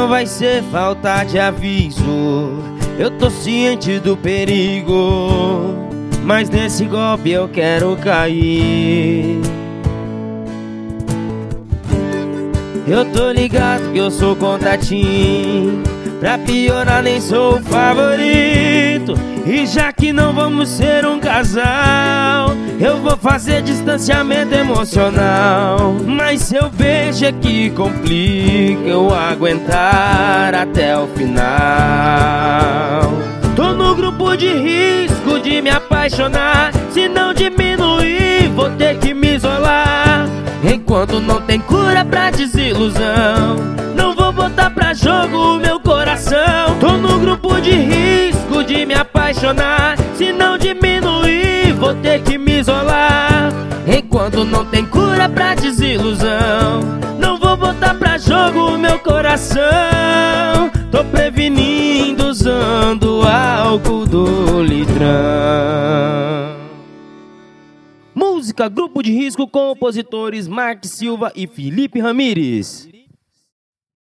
não vai ser falta de aviso. Eu tô ciente do perigo, mas nesse golpe eu quero cair. Eu tô ligado que eu sou contatinho, pra piorar nem sou o favorito. E já que não vamos ser um casal, eu vou fazer distanciamento emocional. Mas se eu vejo que complica eu aguentar até o final. Tô no grupo de risco de me apaixonar. Se não diminuir, vou ter que me isolar. Enquanto não tem cura pra desilusão, não vou botar pra jogo o meu coração. Tô no grupo de risco de me apaixonar. Se não diminuir, vou ter que me isolar. Enquanto não tem cura pra desilusão, não vou botar pra jogo o meu coração. Tô prevenindo usando álcool do litrão. Música Grupo de Risco, compositores Mark Silva e Felipe Ramires.